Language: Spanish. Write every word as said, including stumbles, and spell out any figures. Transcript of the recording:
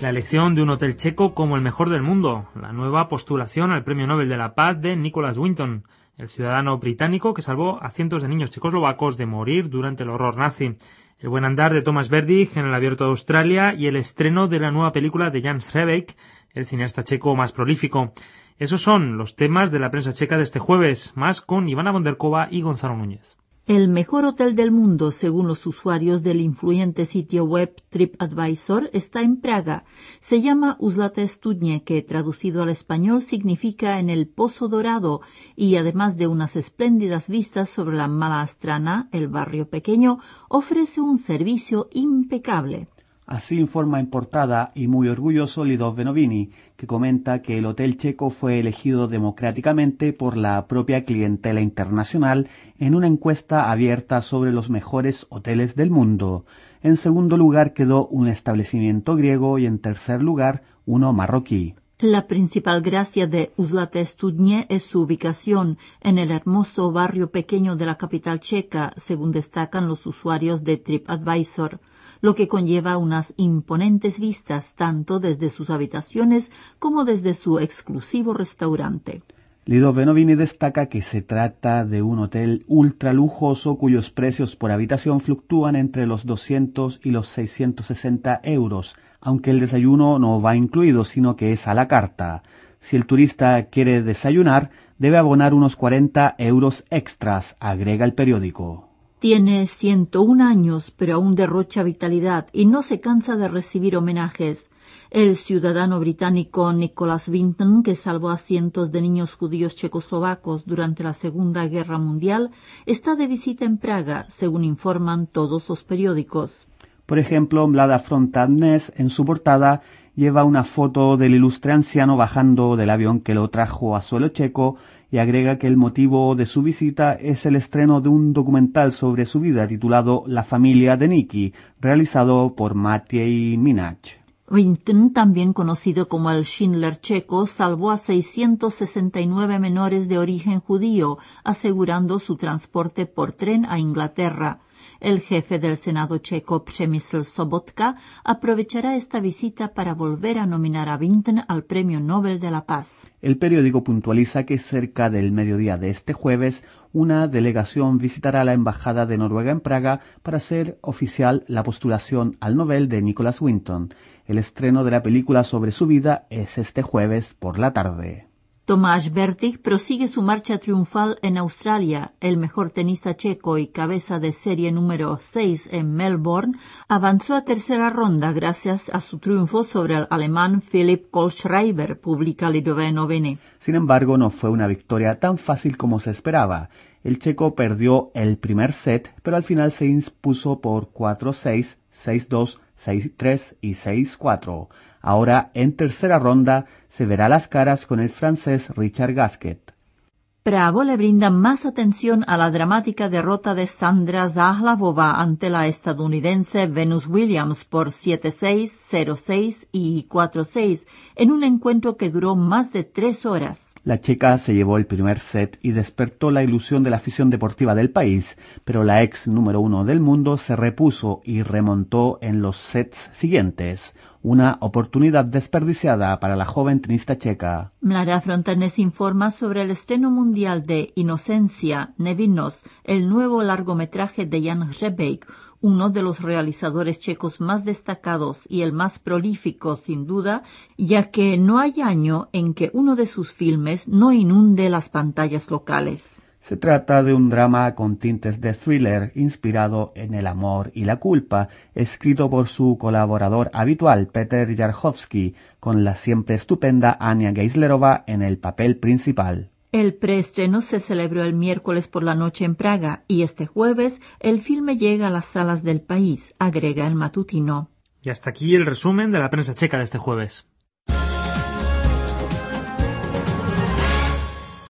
La elección de un hotel checo como el mejor del mundo, la nueva postulación al Premio Nobel de la Paz de Nicholas Winton, el ciudadano británico que salvó a cientos de niños checoslovacos de morir durante el horror nazi, el buen andar de Thomas Berdych en el Abierto de Australia y el estreno de la nueva película de Jan Hřebejk, el cineasta checo más prolífico. Esos son los temas de la prensa checa de este jueves, más con Ivana Bonderkova y Gonzalo Núñez. El mejor hotel del mundo, según los usuarios del influyente sitio web TripAdvisor, está en Praga. Se llama Uzlaté studně, que traducido al español significa en el Pozo Dorado, y además de unas espléndidas vistas sobre la Malá Strana, el barrio pequeño, ofrece un servicio impecable. Así informa en portada y muy orgulloso Lidov Benovini, que comenta que el hotel checo fue elegido democráticamente por la propia clientela internacional en una encuesta abierta sobre los mejores hoteles del mundo. En segundo lugar quedó un establecimiento griego y en tercer lugar uno marroquí. La principal gracia de Uzlaté studně es su ubicación en el hermoso barrio pequeño de la capital checa, según destacan los usuarios de TripAdvisor, lo que conlleva unas imponentes vistas tanto desde sus habitaciones como desde su exclusivo restaurante. Lidov Benovini destaca que se trata de un hotel ultra lujoso cuyos precios por habitación fluctúan entre los doscientos y los seiscientos sesenta euros, aunque el desayuno no va incluido, sino que es a la carta. Si el turista quiere desayunar, debe abonar unos cuarenta euros extras, agrega el periódico. Tiene ciento un años, pero aún derrocha vitalidad y no se cansa de recibir homenajes. El ciudadano británico Nicholas Winton, que salvó a cientos de niños judíos checoslovacos durante la Segunda Guerra Mundial, está de visita en Praga, según informan todos los periódicos. Por ejemplo, Mlada Fronta Dnes, en su portada, lleva una foto del ilustre anciano bajando del avión que lo trajo a suelo checo y agrega que el motivo de su visita es el estreno de un documental sobre su vida titulado La familia de Nicky, realizado por Maciej Minach. Winton, también conocido como el Schindler checo, salvó a seiscientos sesenta y nueve menores de origen judío, asegurando su transporte por tren a Inglaterra. El jefe del Senado checo, Přemysl Sobotka, aprovechará esta visita para volver a nominar a Winton al Premio Nobel de la Paz. El periódico puntualiza que cerca del mediodía de este jueves, una delegación visitará la Embajada de Noruega en Praga para hacer oficial la postulación al Nobel de Nicholas Winton. El estreno de la película sobre su vida es este jueves por la tarde. Tomáš Berdych prosigue su marcha triunfal en Australia. El mejor tenista checo y cabeza de serie número seis en Melbourne avanzó a tercera ronda gracias a su triunfo sobre el alemán Philipp Kohlschreiber, publica Lidov Benovini. Sin embargo, no fue una victoria tan fácil como se esperaba. El checo perdió el primer set, pero al final se impuso por cuatro seis, seis dos, seis tres y seis cuatro. Ahora, en tercera ronda, se verá las caras con el francés Richard Gasquet. Bravo le brinda más atención a la dramática derrota de Sandra Zahlavova ante la estadounidense Venus Williams por siete seis, cero seis y cuatro seis, en un encuentro que duró más de tres horas. La checa se llevó el primer set y despertó la ilusión de la afición deportiva del país, pero la ex número uno del mundo se repuso y remontó en los sets siguientes. Una oportunidad desperdiciada para la joven tenista checa. Mlada Frontanes informa sobre el estreno mundial de Inocencia, Nevinnost, el nuevo largometraje de Jan Hřebejk, uno de los realizadores checos más destacados y el más prolífico, sin duda, ya que no hay año en que uno de sus filmes no inunde las pantallas locales. Se trata de un drama con tintes de thriller inspirado en el amor y la culpa, escrito por su colaborador habitual Peter Jarchowski, con la siempre estupenda Anya Geislerova en el papel principal. El preestreno se celebró el miércoles por la noche en Praga y este jueves el filme llega a las salas del país, agrega el matutino. Y hasta aquí el resumen de la prensa checa de este jueves.